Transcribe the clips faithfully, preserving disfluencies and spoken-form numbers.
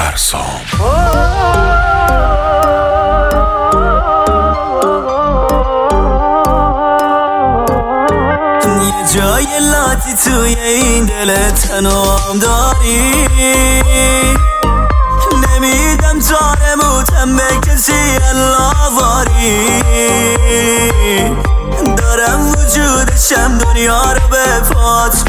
فرسام. یه جای لاتی توی این دل تنام داری، نمیدم تارموتم به کسی اللهواری، دارم وجودشم دنیا رو به پات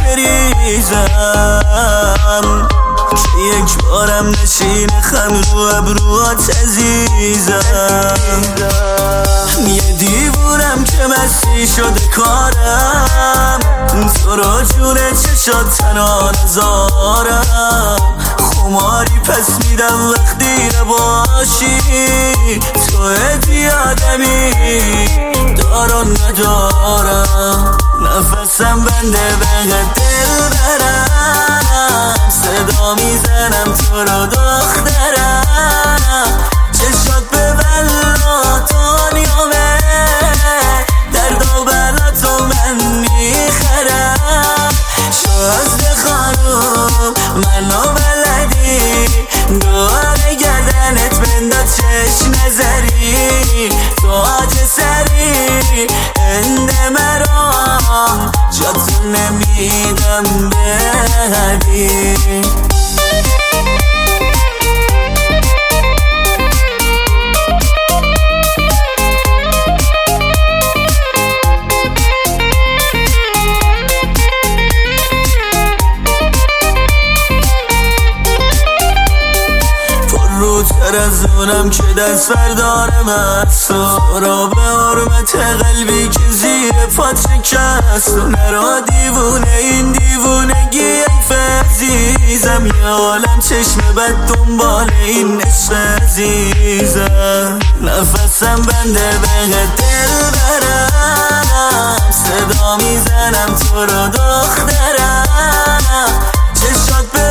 بریزم که یک بارم نشین خم رو ابروات عزیزم. یه دیوونم که مستی شده کارم، تو رو جونه چشات تنها نزارم، خماری پس میدم وقتی نباشی، تو ادی آدمی دارم ندارم، نفسم بنده بقید دل برم، صدا میزنم تو رو دخترم، چشات به بلا دنیامه، درد و بلا تو من میخرم، شازده خانوم منو بلدی، دواره گردنت بنداز چشم نظری، تو آج سری اند مرام جاتو نمیدم بدی. تر از اونم که دست بردارم از تو را به حرمت قلبی که زیر پات شکست، و نرا دیوونه این دیوونگی ایف عزیزم، یه عالم چشم بد دنبال این عشق عزیزم، نفسم بنده بقید دل برم، صدا میزنم تو رو دخترم، چشات به